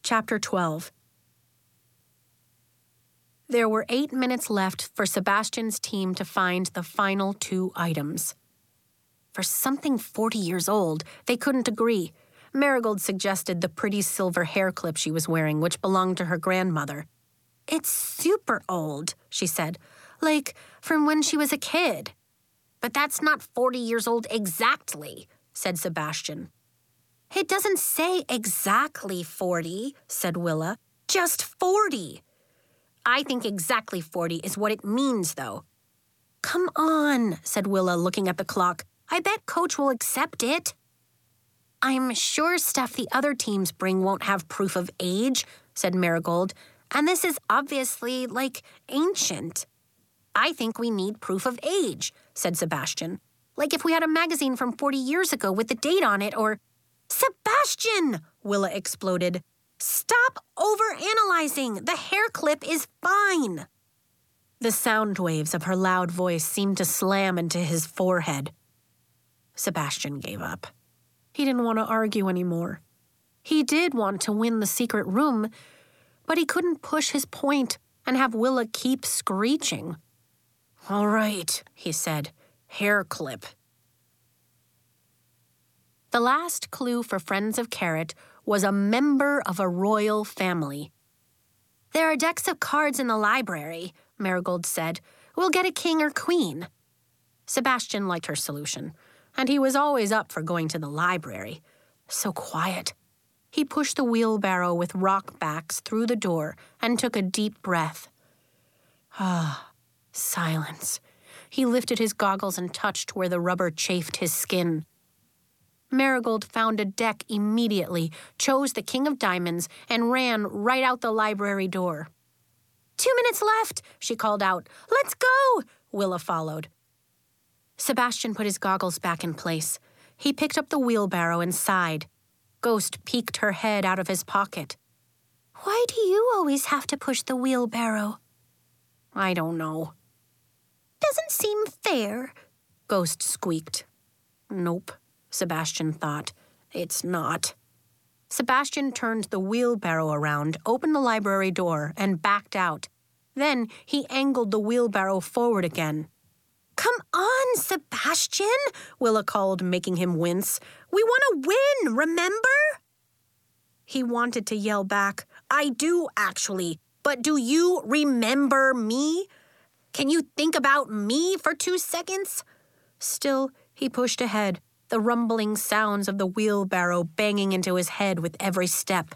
Chapter 12. There were 8 minutes left for Sebastian's team to find the final 2 items. For something 40 years old, they couldn't agree. Marigold suggested the pretty silver hair clip she was wearing, which belonged to her grandmother. "It's super old," she said, "like from when she was a kid." "But that's not 40 years old exactly," said Sebastian. "It doesn't say exactly 40, said Willa. "Just 40. "I think exactly 40 is what it means, though." "Come on," said Willa, looking at the clock. "I bet Coach will accept it." "I'm sure stuff the other teams bring won't have proof of age," said Marigold. "And this is obviously, ancient." "I think we need proof of age," said Sebastian. "Like if we had a magazine from 40 years ago with the date on it, or—" "Sebastian!" Willa exploded. "Stop overanalyzing! The hair clip is fine!" The sound waves of her loud voice seemed to slam into his forehead. Sebastian gave up. He didn't want to argue anymore. He did want to win the secret room, but he couldn't push his point and have Willa keep screeching. "All right," he said. "Hair clip." The last clue for Friends of Carrot was a member of a royal family. "There are decks of cards in the library," Marigold said. "We'll get a king or queen." Sebastian liked her solution, and he was always up for going to the library. So quiet. He pushed the wheelbarrow with rock backs through the door and took a deep breath. Silence. He lifted his goggles and touched where the rubber chafed his skin. Marigold found a deck immediately, chose the King of Diamonds, and ran right out the library door. 2 minutes left, she called out. "Let's go!" Willa followed. Sebastian put his goggles back in place. He picked up the wheelbarrow and sighed. Ghost peeked her head out of his pocket. "Why do you always have to push the wheelbarrow?" "I don't know." "Doesn't seem fair," Ghost squeaked. "Nope," Sebastian thought. "It's not." Sebastian turned the wheelbarrow around, opened the library door, and backed out. Then he angled the wheelbarrow forward again. "Come on, Sebastian," Willa called, making him wince. "We want to win, remember?" He wanted to yell back, "I do, actually, but do you remember me? Can you think about me for 2 seconds?" Still, he pushed ahead, the rumbling sounds of the wheelbarrow banging into his head with every step.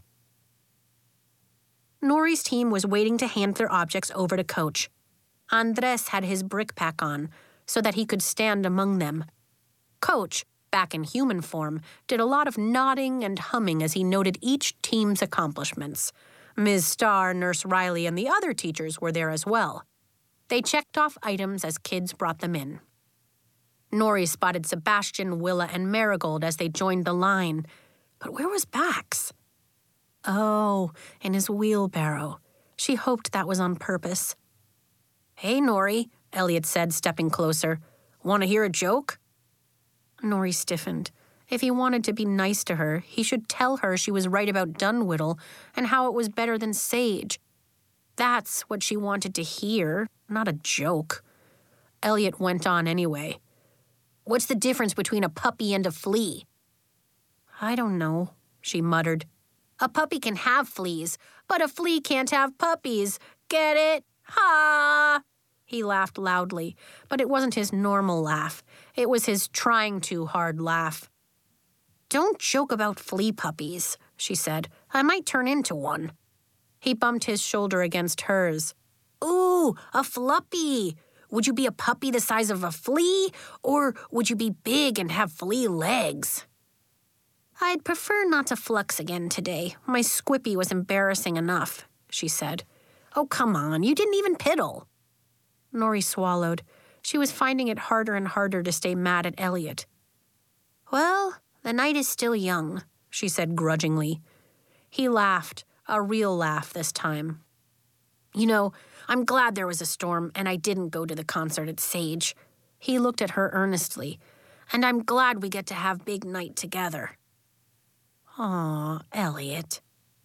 Nori's team was waiting to hand their objects over to Coach. Andres had his brick pack on, so that he could stand among them. Coach, back in human form, did a lot of nodding and humming as he noted each team's accomplishments. Ms. Starr, Nurse Riley, and the other teachers were there as well. They checked off items as kids brought them in. Nori spotted Sebastian, Willa, and Marigold as they joined the line. But where was Bax? Oh, in his wheelbarrow. She hoped that was on purpose. "Hey, Nori," Elliot said, stepping closer. "Want to hear a joke?" Nori stiffened. If he wanted to be nice to her, he should tell her she was right about Dunwhiddle and how it was better than Sage. That's what she wanted to hear, not a joke. Elliot went on anyway. "What's the difference between a puppy and a flea?" "I don't know," she muttered. "A puppy can have fleas, but a flea can't have puppies. Get it? Ha!" He laughed loudly, but it wasn't his normal laugh. It was his trying too hard laugh. "Don't joke about flea puppies," she said. "I might turn into one." He bumped his shoulder against hers. "Ooh, a fluppy! Would you be a puppy the size of a flea, or would you be big and have flea legs?" "I'd prefer not to flux again today. My squippy was embarrassing enough," she said. "Oh, come on, you didn't even piddle." Nori swallowed. She was finding it harder and harder to stay mad at Elliot. "Well, the night is still young," she said grudgingly. He laughed, a real laugh this time. "You know, I'm glad there was a storm and I didn't go to the concert at Sage." He looked at her earnestly. "And I'm glad we get to have big night together." "Aw, Elliot."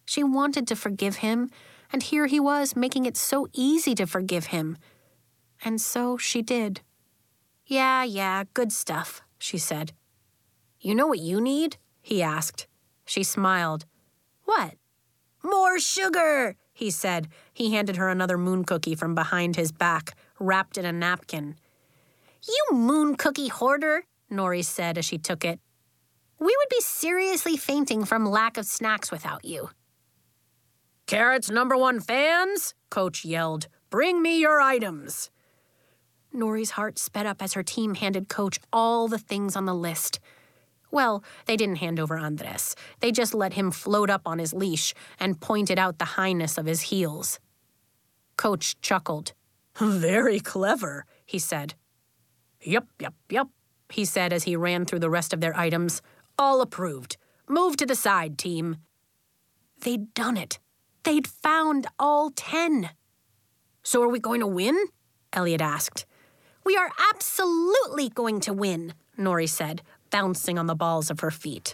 She wanted to forgive him, and here he was making it so easy to forgive him. And so she did. Yeah, good stuff, she said. You know what you need? He asked. She smiled. What? More sugar, he said. He handed her another moon cookie from behind his back, wrapped in a napkin. You moon cookie hoarder, Nori said as she took it. We would be seriously fainting from lack of snacks without you. Carrots #1 fans, Coach yelled. Bring me your items. Nori's heart sped up as her team handed Coach all the things on the list. Well, they didn't hand over Andres. They just let him float up on his leash and pointed out the highness of his heels. Coach chuckled. Very clever, he said. Yup, he said as he ran through the rest of their items. All approved. Move to the side, team. They'd done it. They'd found all 10. So are we going to win? Elliot asked. We are absolutely going to win, Nori said, bouncing on the balls of her feet.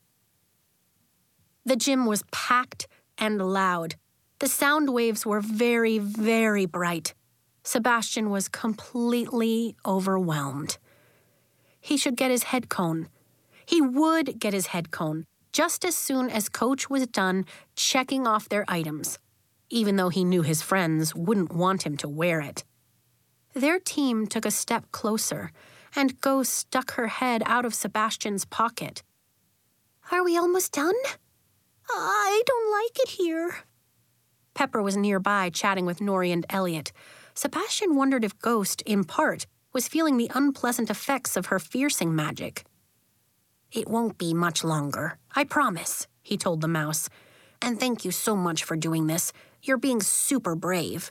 The gym was packed and loud. The sound waves were very, very bright. Sebastian was completely overwhelmed. He should get his head cone. He would get his head cone just as soon as Coach was done checking off their items, even though he knew his friends wouldn't want him to wear it. Their team took a step closer, and Ghost stuck her head out of Sebastian's pocket. Are we almost done? I don't like it here. Pepper was nearby chatting with Nori and Elliot. Sebastian wondered if Ghost, in part, was feeling the unpleasant effects of her fiercing magic. It won't be much longer, I promise, he told the mouse. And thank you so much for doing this. You're being super brave.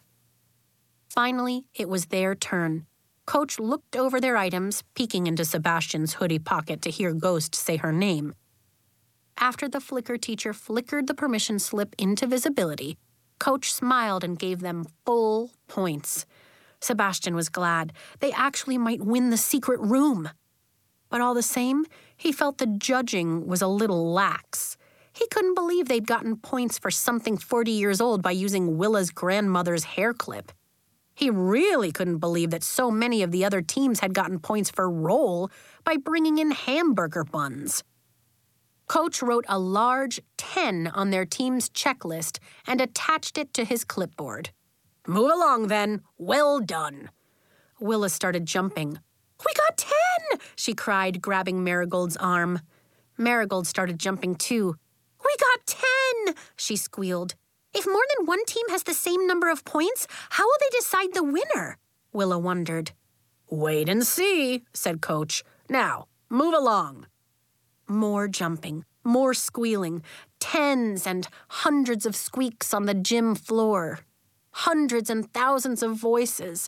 Finally, it was their turn. Coach looked over their items, peeking into Sebastian's hoodie pocket to hear Ghost say her name. After the flicker teacher flickered the permission slip into visibility, Coach smiled and gave them full points. Sebastian was glad. They actually might win the secret room. But all the same, he felt the judging was a little lax. He couldn't believe they'd gotten points for something 40 years old by using Willa's grandmother's hair clip. He really couldn't believe that so many of the other teams had gotten points for roll by bringing in hamburger buns. Coach wrote a large 10 on their team's checklist and attached it to his clipboard. Move along, then. Well done. Willa started jumping. We got 10, she cried, grabbing Marigold's arm. Marigold started jumping, too. We got 10, she squealed. If more than one team has the same number of points, how will they decide the winner? Willa wondered. Wait and see, said Coach. Now, move along. More jumping, more squealing, tens and hundreds of squeaks on the gym floor. Hundreds and thousands of voices.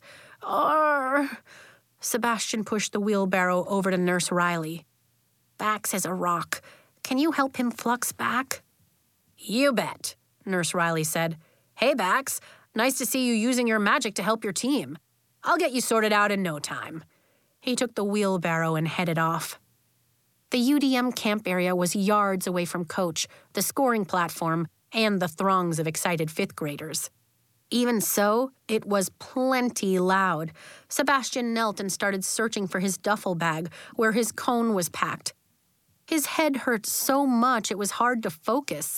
Arr! Sebastian pushed the wheelbarrow over to Nurse Riley. Bax is a rock. Can you help him flux back? You bet, Nurse Riley said. Hey, Bax. Nice to see you using your magic to help your team. I'll get you sorted out in no time. He took the wheelbarrow and headed off. The UDM camp area was yards away from Coach, the scoring platform, and the throngs of excited fifth graders. Even so, it was plenty loud. Sebastian knelt and started searching for his duffel bag, where his cone was packed. His head hurt so much it was hard to focus.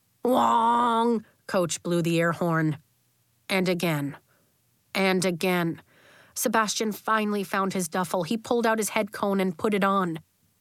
Wong! Coach blew the air horn. And again. And again. Sebastian finally found his duffel. He pulled out his head cone and put it on.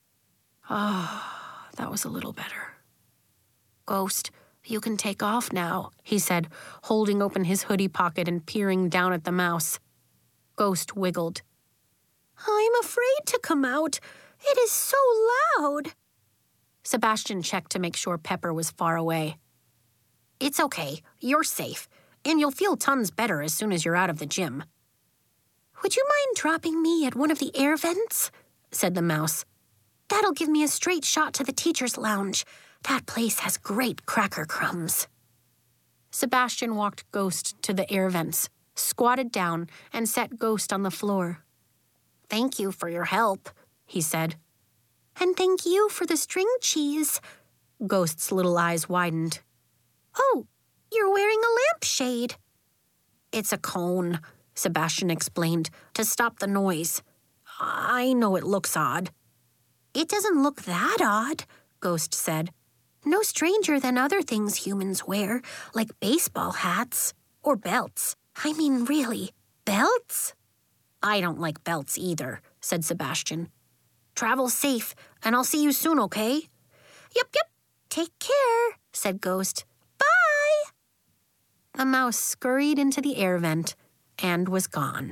That was a little better. Ghost, you can take off now, he said, holding open his hoodie pocket and peering down at the mouse. Ghost wiggled. I'm afraid to come out. It is so loud. Sebastian checked to make sure Pepper was far away. It's okay. You're safe. And you'll feel tons better as soon as you're out of the gym. Would you mind dropping me at one of the air vents? Said the mouse. That'll give me a straight shot to the teacher's lounge. That place has great cracker crumbs. Sebastian walked Ghost to the air vents, squatted down, and set Ghost on the floor. Thank you for your help, he said. And thank you for the string cheese. Ghost's little eyes widened. Oh, you're wearing a lampshade. It's a cone, Sebastian explained, to stop the noise. I know it looks odd. It doesn't look that odd, Ghost said. No stranger than other things humans wear, like baseball hats or belts. I mean, really, belts? I don't like belts either, said Sebastian. Travel safe, and I'll see you soon, okay? Yep. Take care, said Ghost. Bye! The mouse scurried into the air vent and was gone.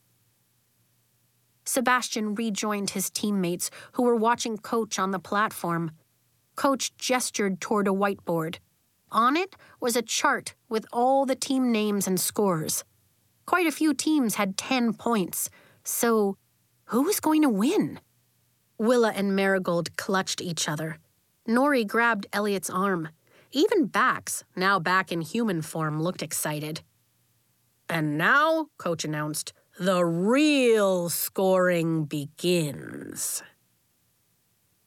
Sebastian rejoined his teammates who were watching Coach on the platform. Coach gestured toward a whiteboard. On it was a chart with all the team names and scores. Quite a few teams had 10 points, so who was going to win? Willa and Marigold clutched each other. Nori grabbed Elliot's arm. Even Bax, now back in human form, looked excited. And now, Coach announced, the real scoring begins.